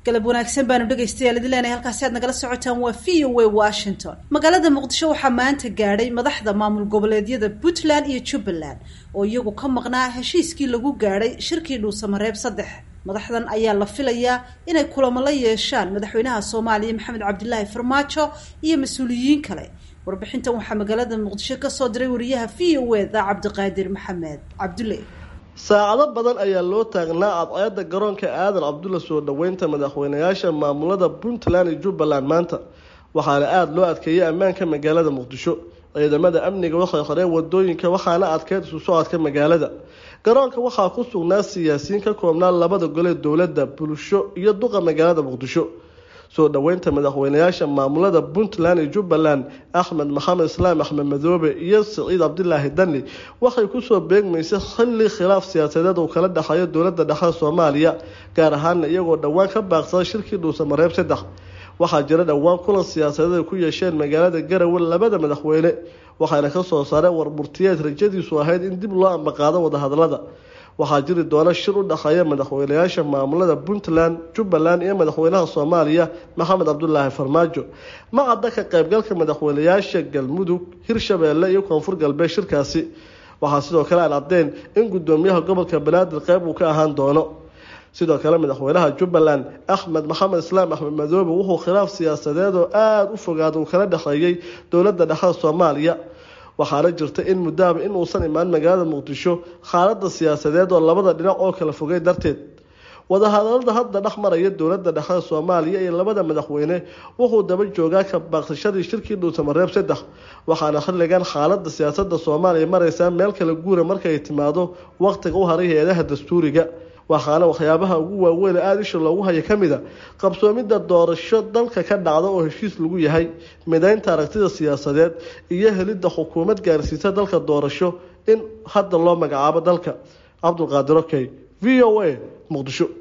galab wanaagsan baanu dhageystayaal idin leenahay halkaasi aad nagala socotaan waa VOA Washington. Magaalada Muqdisho waxaa maanta gaadhay madaxda maamul goboleedyada Puntland iyo Jubbaland oo iyagu ka maqnaa heshiiskii lagu gaadhay shirkii Dhuusamareeb 3. madaxdan ayaa la filayaa inay kulamo la yeeshaan madaxweynaha Soomaaliya Maxamed Cabdullaahi Farmaajo iyo mas'uuliyiin kale. warbixintan waxaa magaalada Muqdisho ka soo diray wariyaha VOA Cabdiqaadir Maxamed Cabdulle. saacado badan ayaa loo taagnaa cadceedda garoonka aadan cabdulla soo dhaweynta madaxweynayaasha maamulada Puntland iyo Jubbaland maanta waxaana aad loo adkeeyay ammaanka magaalada Muqdisho ciidamada amniga waxay xoreen wadooyinka waxaana adkeyd isu socodka magaalada garoonka waxaa ku sugnaa siyaasiyiin ka koobnaa labada gole dowladda bulsho iyo duqa magaalada Muqdisho soo dhaweynta madaxweynayaasha maamulada Puntland iyo Jubbaland Axmed Maxamed Islaam Axmed Madoobe iyo Saciid Cabdullaahi Dani waxay ku soo beegmaysay xilli khilaaf siyaasadeed oo kala dhaxaya dowladda dhexe Soomaaliya gaar ahaan iyagoo dhawaan ka baaqsaday shirkii Dhuusamareeb 3 waxaa jira dhawaan kulan siyaasadeed ay ku yeesheen magaalada Garowe labada madaxweyne waxaana ka soo saaray warburtiyeed rajadiisu ahayd in dib loo ambaqaado wada hadalada waxaa jiri doona shir u dhaxeeya madaxweynayaasha maamulada Puntland Jubbaland iyo madaxweynaha Soomaaliya Maxamed Cabdullaahi Farmaajo ma cadda ka qaybgalka madaxweynayaasha Galmudug Hirshabeelle iyo Koonfur Galbeed shirkaasi waxaa sidoo kale aan caddeyn in gudoomiyaha gobolka Banaadir qayb uu ka ahaan doono sidoo kale madaxweynaha Jubbaland Axmed Maxamed Islaam Axmed Madoobe wuxuu khilaaf siyaasadeed oo aad u fogaado kala dhaxeeyay dowladda dhexe Soomaaliya waxaana jirta in mudaaba in uusan imaan magaalada Muqdisho xaaladda siyaasadeed oo labada dhinac oo kala fogay darteed wada hadalada hadda dhaxmaraya dowladda dhexe Soomaaliya iyo labada madaxweyne wuxuu daba joogaa ka baaqsashadii shirkii Dhuusamareeb 3 waxaana xilligan xaaladda siyaasadda Soomaaliya maraysa meel kala guura markay timaado waqtiga u haray hay'adaha dastuuriga waxaana waxyaabaha ugu waaweyn aad isha loogu hayo kamida qabsoomida doorasho dalka ka dhacda oo heshiis lagu yahay midaynta aragtida siyaasadeed iyo helidda xukuumad gaarsiisa dalka doorasho in hadda loo magacaabo dalka Cabdiqaadir VOA Muqdisho.